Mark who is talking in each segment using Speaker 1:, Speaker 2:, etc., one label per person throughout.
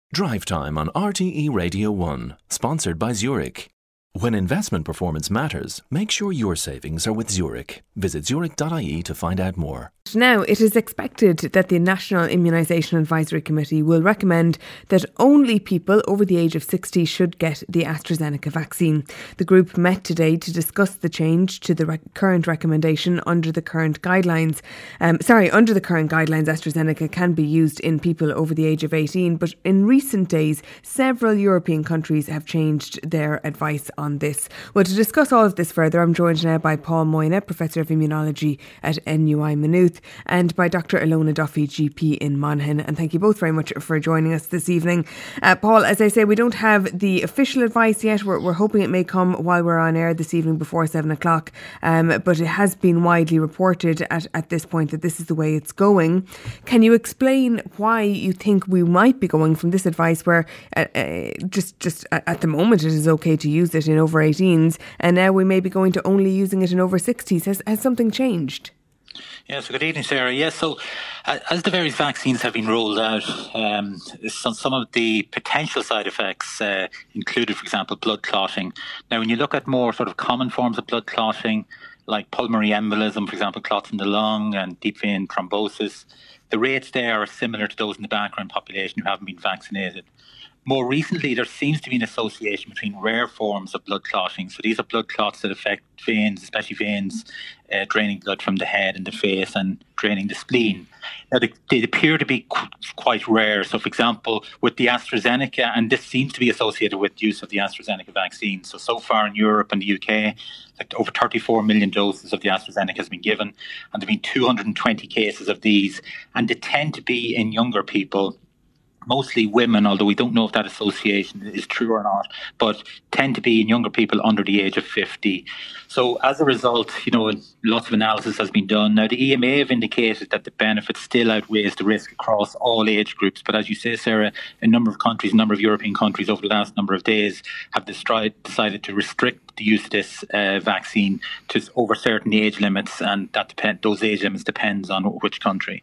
Speaker 1: Drive Time on RTE Radio 1, sponsored by Zurich. When investment performance matters, make sure your savings are with Zurich. Visit zurich.ie to find out more.
Speaker 2: Now, it is expected that the National Immunisation Advisory Committee will recommend that only people over the age of 60 should get the AstraZeneca vaccine. The group met today to discuss the change to the current recommendation under the current guidelines. Under the current guidelines, AstraZeneca can be used in people over the age of 18, but in recent days, several European countries have changed their advice on this. Well, to discuss all of this further, I'm joined now by Paul Moyna, Professor of Immunology at NUI Maynooth, and by Dr. Ilona Duffy, GP in Monaghan. And thank you both very much for joining us this evening. Paul, as I say, we don't have the official advice yet. We're hoping it may come while we're on air this evening before 7 o'clock. But it has been widely reported at this point that this is the way it's going. Can you explain why you think we might be going from this advice where just at the moment it is okay to use it in over 18s, and now we may be going to only using it in over 60s? Has something changed?
Speaker 3: Yes, good evening, Sarah. Yes, so as the various vaccines have been rolled out, some of the potential side effects included, for example, blood clotting. Now, when you look at more sort of common forms of blood clotting, like pulmonary embolism, for example, clots in the lung and deep vein thrombosis, the rates there are similar to those in the background population who haven't been vaccinated. More recently, there seems to be an association between rare forms of blood clotting. So these are blood clots that affect veins, especially veins draining blood from the head and the face and draining the spleen. Now, they appear to be quite rare. So, for example, with the AstraZeneca, and this seems to be associated with use of the AstraZeneca vaccine. So far in Europe and the UK, like over 34 million doses of the AstraZeneca has been given, and there have been 220 cases of these, and they tend to be in younger people, mostly women, although we don't know if that association is true or not, but tend to be in younger people under the age of 50. So as a result, lots of analysis has been done. Now, the EMA have indicated that the benefit still outweighs the risk across all age groups. But as you say, Sarah, a number of European countries over the last number of days have decided to restrict the use of this vaccine to over certain age limits, and those age limits depends on which country.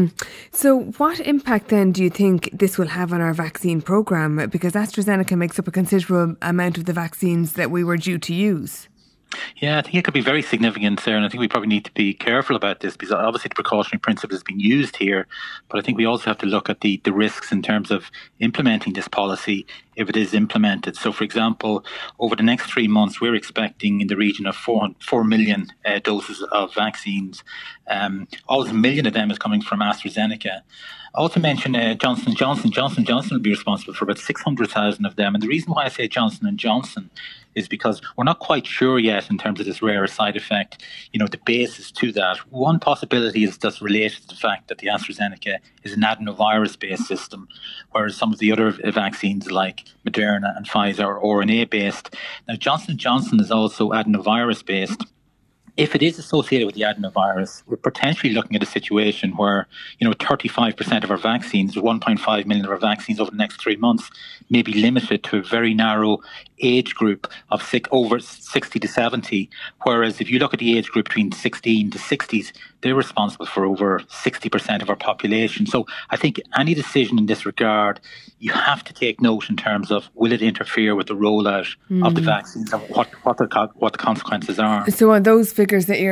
Speaker 2: So what impact then do you think this will have on our vaccine programme? Because AstraZeneca makes up a considerable amount of the vaccines that we were due to use.
Speaker 3: Yeah, I think it could be very significant, Sarah, and I think we probably need to be careful about this because obviously the precautionary principle has been used here, but I think we also have to look at the risks in terms of implementing this policy if it is implemented. So, for example, over the next 3 months, we're expecting in the region of 4 million doses of vaccines. Almost 1 million of them is coming from AstraZeneca. I also mentioned Johnson & Johnson. Johnson & Johnson will be responsible for about 600,000 of them. And the reason why I say Johnson & Johnson is because we're not quite sure yet in terms of this rare side effect, the basis to that. One possibility is just related to the fact that the AstraZeneca is an adenovirus-based system, whereas some of the other vaccines like Moderna and Pfizer are RNA-based. Now, Johnson & Johnson is also adenovirus-based. If it is associated with the adenovirus, we're potentially looking at a situation where, 35% of our vaccines, 1.5 million of our vaccines over the next 3 months, may be limited to a very narrow age group of over 60 to 70. Whereas if you look at the age group between 16 to 60s, they're responsible for over 60% of our population. So I think any decision in this regard, you have to take note in terms of will it interfere with the rollout of the vaccines and what the consequences are.
Speaker 2: So on those figures that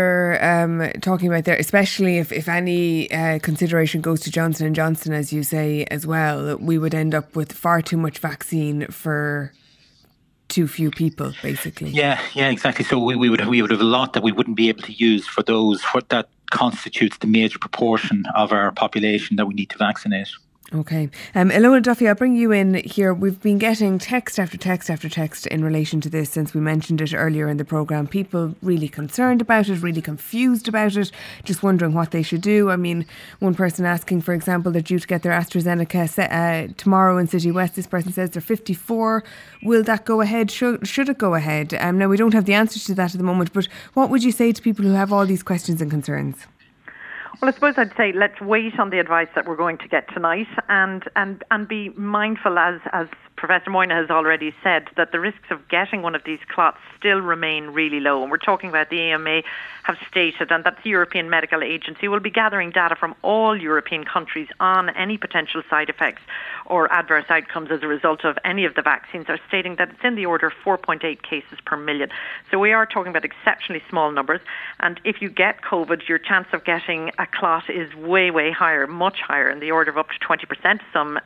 Speaker 2: you're talking about there, especially if any consideration goes to Johnson & Johnson, as you say as well, we would end up with far too much vaccine for too few people, basically.
Speaker 3: Yeah, exactly. So we would have a lot that we wouldn't be able to use for those. What that constitutes the major proportion of our population that we need to vaccinate.
Speaker 2: Okay. Ilona Duffy, I'll bring you in here. We've been getting text after text after text in relation to this since we mentioned it earlier in the programme. People really concerned about it, really confused about it, just wondering what they should do. I mean, one person asking, for example, they're due to get their AstraZeneca tomorrow in City West. This person says they're 54. Will that go ahead? Should it go ahead? Now, we don't have the answers to that at the moment, but what would you say to people who have all these questions and concerns?
Speaker 4: Well, I suppose I'd say let's wait on the advice that we're going to get tonight and be mindful as Professor Moyna has already said that the risks of getting one of these clots still remain really low. And we're talking about the EMA have stated, and that the European Medical Agency will be gathering data from all European countries on any potential side effects or adverse outcomes as a result of any of the vaccines, are stating that it's in the order of 4.8 cases per million. So we are talking about exceptionally small numbers. And if you get COVID, your chance of getting a clot is way, way higher, much higher, in the order of up to 20%,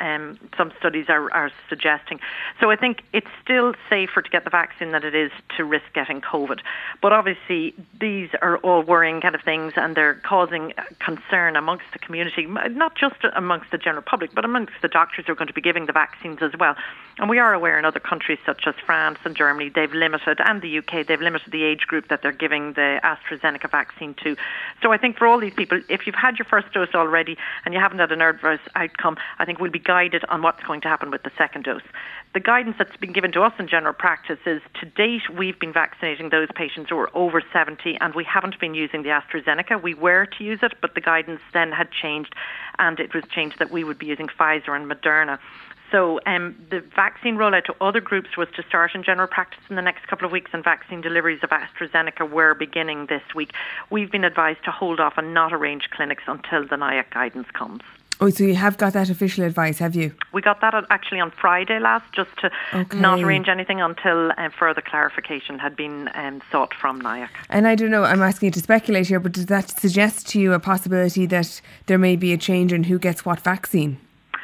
Speaker 4: some studies are suggesting. So I think it's still safer to get the vaccine than it is to risk getting COVID. But obviously, these are all worrying kind of things, and they're causing concern amongst the community, not just amongst the general public, but amongst the doctors who are going to be giving the vaccines as well. And we are aware in other countries such as France and Germany, they've limited, and the UK, they've limited the age group that they're giving the AstraZeneca vaccine to. So I think for all these people, if you've had your first dose already and you haven't had an adverse outcome, I think we'll be guided on what's going to happen with the second dose. The guidance that's been given to us in general practice is, to date, we've been vaccinating those patients who are over 70, and we haven't been using the AstraZeneca. We were to use it, but the guidance then had changed, and it was changed that we would be using Pfizer and Moderna. So the vaccine rollout to other groups was to start in general practice in the next couple of weeks, and vaccine deliveries of AstraZeneca were beginning this week. We've been advised to hold off and not arrange clinics until the NIAC guidance comes.
Speaker 2: Oh, so you have got that official advice, have you?
Speaker 4: We got that actually on Friday last, just to not arrange anything until further clarification had been sought from NIAC. And
Speaker 2: I don't know, I'm asking you to speculate here, but does that suggest to you a possibility that there may be a change in who gets what vaccine?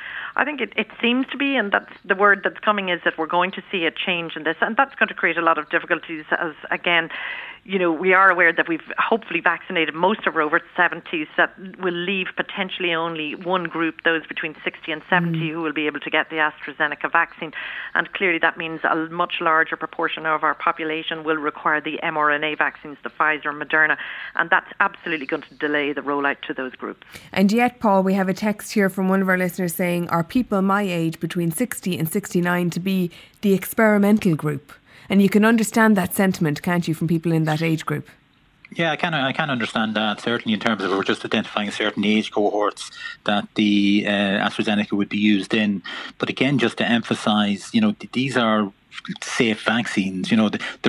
Speaker 4: I think it seems to be, and that's the word that's coming, is that we're going to see a change in this, and that's going to create a lot of difficulties as, again, you know, we are aware that we've hopefully vaccinated most of our over 70s. That will leave potentially only one group, those between 60 and 70, who will be able to get the AstraZeneca vaccine. And clearly that means a much larger proportion of our population will require the mRNA vaccines, the Pfizer and Moderna. And that's absolutely going to delay the rollout to those groups.
Speaker 2: And yet, Paul, we have a text here from one of our listeners saying, are people my age between 60 and 69 to be the experimental group? And you can understand that sentiment, can't you, from people in that age group?
Speaker 3: Yeah, I can understand that, certainly in terms of we're just identifying certain age cohorts that the AstraZeneca would be used in. But again, just to emphasise, you know, these are safe vaccines. You know,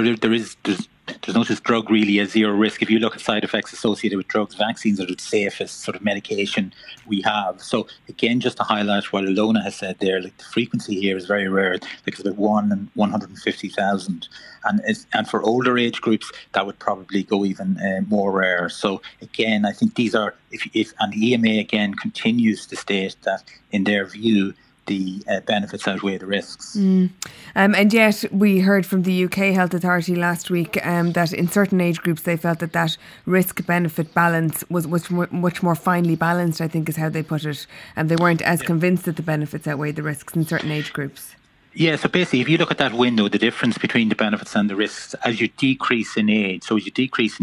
Speaker 3: there's no such drug really as zero risk. If you look at side effects associated with drugs, vaccines are the safest sort of medication we have. So again, just to highlight what Ilona has said there, like the frequency here is very rare. Like it's about 1 in 150,000, and for older age groups that would probably go even more rare. So again, I think these are if and the EMA again continues to state that in their view, the benefits outweigh the risks.
Speaker 2: And yet we heard from the UK Health Authority last week that in certain age groups they felt that risk-benefit balance was much more finely balanced, I think is how they put it. And they weren't as convinced that the benefits outweigh the risks in certain age groups.
Speaker 3: Yeah, so basically, if you look at that window, the difference between the benefits and the risks, as you decrease in age, you decrease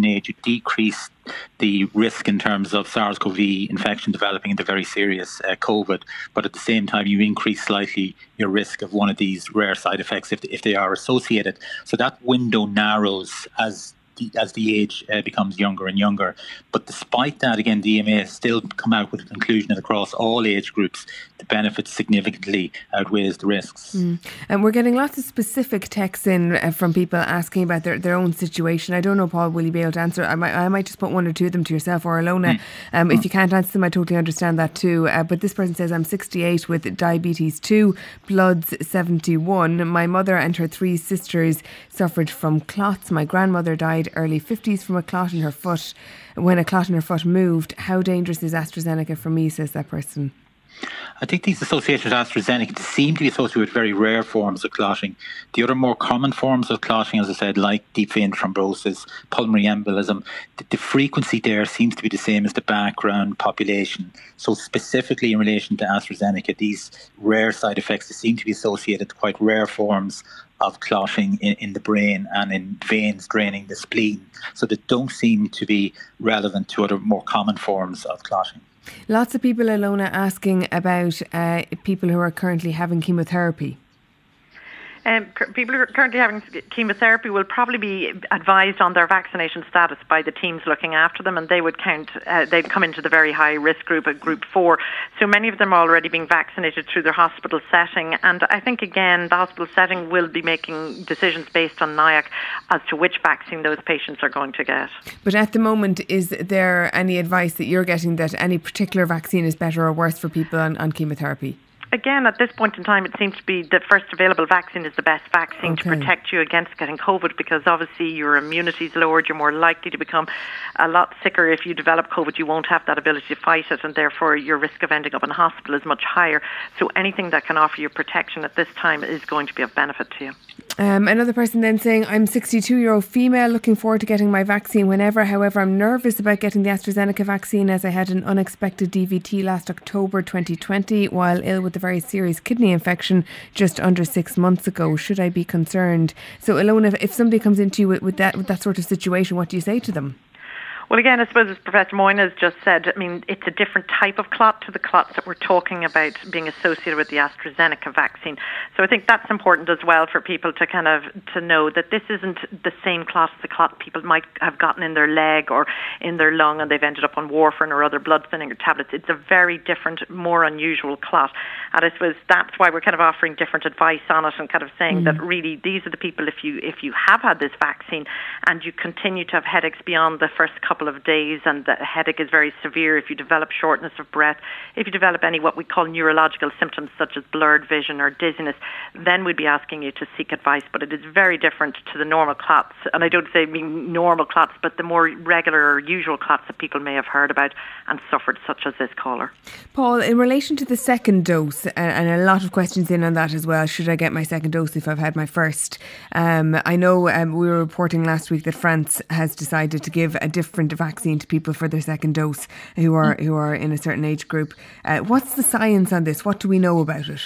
Speaker 3: the risk in terms of SARS-CoV infection developing into very serious COVID, but at the same time, you increase slightly your risk of one of these rare side effects if they are associated. So that window narrows as the age becomes younger and younger. But despite that, again, the EMA has still come out with a conclusion that across all age groups, the benefits significantly outweighs the risks.
Speaker 2: And we're getting lots of specific texts in from people asking about their own situation. I don't know, Paul, will you be able to answer? I might just put one or two of them to yourself or Ilona. If you can't answer them, I totally understand that too. But this person says, I'm 68 with diabetes 2, bloods 71. My mother and her 3 sisters suffered from clots. My grandmother died early 50s from a clot in her foot when a clot in her foot moved. How dangerous is AstraZeneca for me, says that person?
Speaker 3: I think these associated with AstraZeneca seem to be associated with very rare forms of clotting. The other more common forms of clotting, as I said, like deep vein thrombosis, pulmonary embolism, the frequency there seems to be the same as the background population. So specifically in relation to AstraZeneca, these rare side effects seem to be associated with quite rare forms of clotting in the brain and in veins draining the spleen. So they don't seem to be relevant to other more common forms of clotting.
Speaker 2: Lots of people, Ilona, asking about people who are currently having chemotherapy.
Speaker 4: People who are currently having chemotherapy will probably be advised on their vaccination status by the teams looking after them, and they would they'd come into the very high risk group at group 4. So many of them are already being vaccinated through their hospital setting, and I think again the hospital setting will be making decisions based on NIAC as to which vaccine those patients are going to get.
Speaker 2: But at the moment, is there any advice that you're getting that any particular vaccine is better or worse for people on chemotherapy?
Speaker 4: Again, at this point in time, it seems to be the first available vaccine is the best vaccine to protect you against getting COVID, because obviously your immunity is lowered, you're more likely to become a lot sicker. If you develop COVID, you won't have that ability to fight it, and therefore your risk of ending up in hospital is much higher. So anything that can offer you protection at this time is going to be of benefit to you.
Speaker 2: Another person then saying, I'm 62-year-old female, looking forward to getting my vaccine whenever. However, I'm nervous about getting the AstraZeneca vaccine as I had an unexpected DVT last October 2020 while ill with a very serious kidney infection just under 6 months ago. Should I be concerned? So, Ilona, if somebody comes into you with that sort of situation, what do you say to them?
Speaker 4: Well, again, I suppose as Professor Moyne has just said, I mean, it's a different type of clot to the clots that we're talking about being associated with the AstraZeneca vaccine. So I think that's important as well for people to know that this isn't the same clot as the clot people might have gotten in their leg or in their lung and they've ended up on warfarin or other blood thinning tablets. It's a very different, more unusual clot. And I suppose that's why we're kind of offering different advice on it and kind of saying that really these are the people, if you have had this vaccine and you continue to have headaches beyond the first couple of days and the headache is very severe, if you develop shortness of breath, if you develop any what we call neurological symptoms such as blurred vision or dizziness, then we'd be asking you to seek advice. But it is very different to the normal clots, and I don't say mean normal clots, but the more regular or usual clots that people may have heard about and suffered, such as this caller.
Speaker 2: Paul, in relation to the second dose, and a lot of questions in on that as well, should I get my second dose if I've had my first? I know we were reporting last week that France has decided to give a different vaccine to people for their second dose who are in a certain age group. What's the science on this? What do we know about it?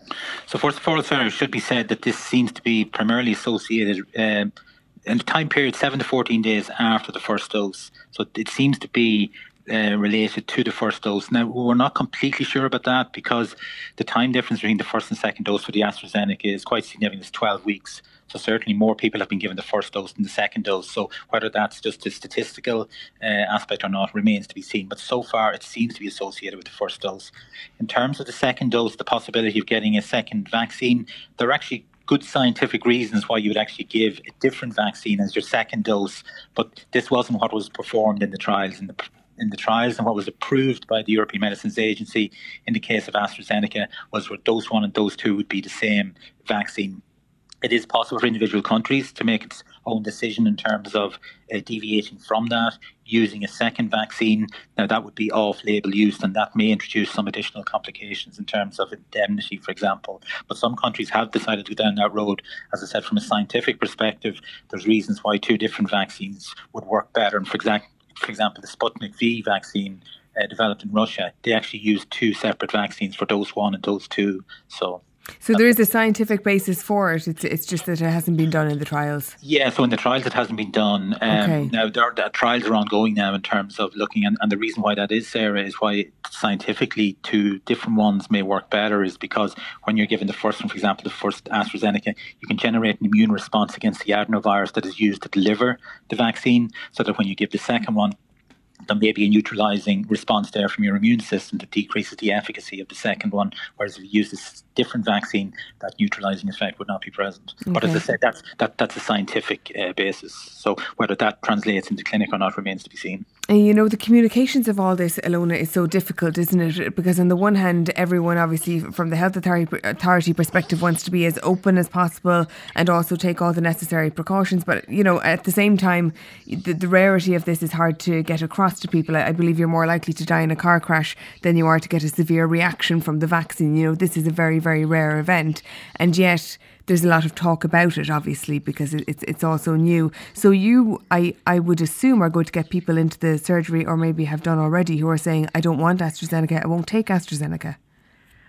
Speaker 3: So first of all, it should be said that this seems to be primarily associated in the time period 7 to 14 days after the first dose. So it seems to be related to the first dose. Now, we're not completely sure about that because the time difference between the first and second dose for the AstraZeneca is quite significant. It's 12 weeks. So certainly more people have been given the first dose than the second dose. So whether that's just a statistical aspect or not remains to be seen. But so far it seems to be associated with the first dose. In terms of the second dose, the possibility of getting a second vaccine, there are actually good scientific reasons why you would actually give a different vaccine as your second dose. But this wasn't what was performed in the trials. In the trials, and what was approved by the European Medicines Agency in the case of AstraZeneca was where dose 1 and dose 2 would be the same vaccine. It is possible for individual countries to make its own decision in terms of deviating from that, using a second vaccine. Now, that would be off-label use, and that may introduce some additional complications in terms of indemnity, for example. But some countries have decided to go down that road. As I said, from a scientific perspective, there's reasons why 2 different vaccines would work better. And for example, the Sputnik V vaccine developed in Russia, they actually used 2 separate vaccines for dose 1 and dose 2. So
Speaker 2: there is a scientific basis for it. It's just that it hasn't been done in the trials.
Speaker 3: Yeah, so in the trials it hasn't been done. Now, the trials are ongoing now in terms of looking, and the reason why that is, Sarah, is why scientifically 2 different ones may work better is because when you're given the first one, for example, the first AstraZeneca, you can generate an immune response against the adenovirus that is used to deliver the vaccine, so that when you give the second one, there may be a neutralising response there from your immune system that decreases the efficacy of the second one, whereas if you use this different vaccine, that neutralising effect would not be present. Okay. But as I said, that's a scientific basis. So whether that translates into clinic or not remains to be seen.
Speaker 2: And you know, the communications of all this, Ilona, is so difficult, isn't it? Because on the one hand, everyone obviously from the health authority perspective wants to be as open as possible and also take all the necessary precautions. But, you know, at the same time, the rarity of this is hard to get across to people. I believe you're more likely to die in a car crash than you are to get a severe reaction from the vaccine. You know, this is a very, very rare event. And yet there's a lot of talk about it, obviously, because it's also new. So you, I would assume, are going to get people into the surgery, or maybe have done already, who are saying, I don't want AstraZeneca, I won't take AstraZeneca.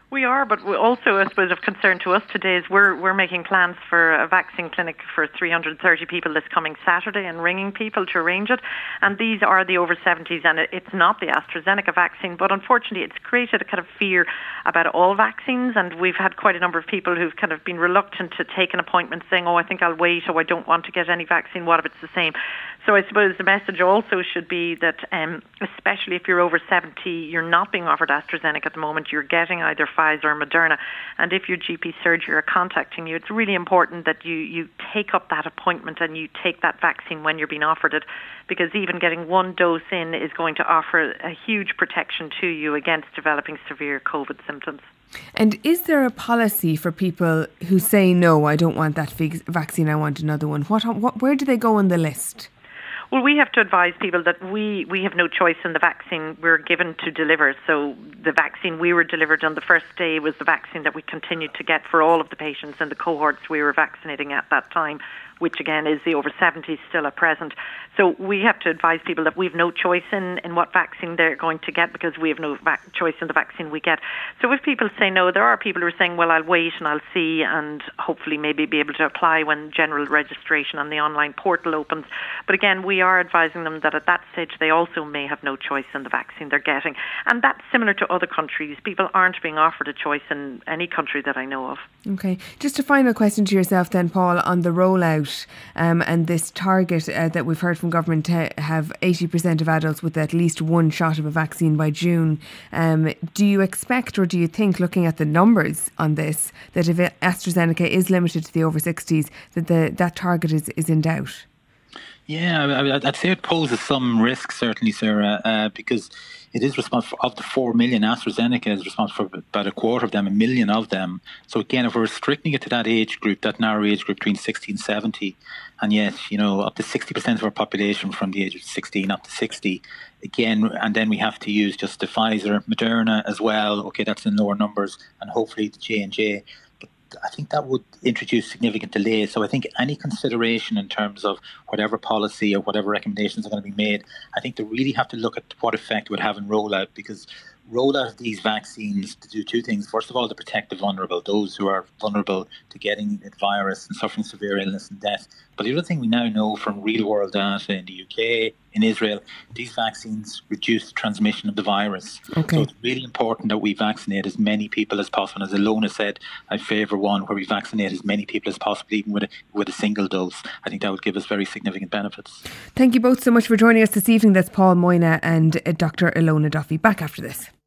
Speaker 4: We are, but we also, I suppose, of concern to us today is we're making plans for a vaccine clinic for 330 people this coming Saturday and ringing people to arrange it. And these are the over 70s, and it's not the AstraZeneca vaccine, but unfortunately it's created a kind of fear about all vaccines, and we've had quite a number of people who've kind of been reluctant to take an appointment saying, I think I'll wait, or I don't want to get any vaccine, what if it's the same? So I suppose the message also should be that especially if you're over 70, you're not being offered AstraZeneca at the moment, you're getting either Pfizer or Moderna, and if your GP surgery are contacting you, it's really important that you take up that appointment and you take that vaccine when you're being offered it, because even getting one dose in is going to offer a huge protection to you against developing severe COVID symptoms.
Speaker 2: And is there a policy for people who say, no, I don't want that vaccine, I want another one? Where do they go on the list?
Speaker 4: Well, we have to advise people that we have no choice in the vaccine we're given to deliver. So the vaccine we were delivered on the first day was the vaccine that we continued to get for all of the patients in the cohorts we were vaccinating at that time, which again is the over 70s still at present. So we have to advise people that we have no choice in what vaccine they're going to get, because we have no choice in the vaccine we get. So if people say no, there are people who are saying, well, I'll wait and I'll see, and hopefully maybe be able to apply when general registration on the online portal opens. But again, we are advising them that at that stage they also may have no choice in the vaccine they're getting. And that's similar to other countries. People aren't being offered a choice in any country that I know of.
Speaker 2: Okay. Just a final question to yourself then, Paul, on the rollout and this target that we've heard from government to have 80% of adults with at least one shot of a vaccine by June. Do you expect, or do you think, looking at the numbers on this, that if AstraZeneca is limited to the over 60s, that that target is in doubt?
Speaker 3: Yeah, I'd say it poses some risk, certainly, Sarah, because it is responsible, of the 4 million, AstraZeneca is responsible for about a quarter of them, 1 million of them. So again, if we're restricting it to that age group, that narrow age group between 60 and 70, and yet, up to 60% of our population from the age of 16 up to 60, again, and then we have to use just the Pfizer, Moderna as well. Okay, that's in lower numbers, and hopefully the J&J. I think that would introduce significant delays. So I think any consideration in terms of whatever policy or whatever recommendations are going to be made, I think they really have to look at what effect it would have in rollout, because rollout of these vaccines to do two things. First of all, to protect the vulnerable, those who are vulnerable to getting the virus and suffering severe illness and death. But the other thing we now know from real-world data in the UK, in Israel, these vaccines reduce the transmission of the virus.
Speaker 2: Okay.
Speaker 3: So it's really important that we vaccinate as many people as possible. As Ilona said, I favour one where we vaccinate as many people as possible, even with a single dose. I think that would give us very significant benefits.
Speaker 2: Thank you both so much for joining us this evening. That's Paul Moyna and Dr. Ilona Duffy. Back after this.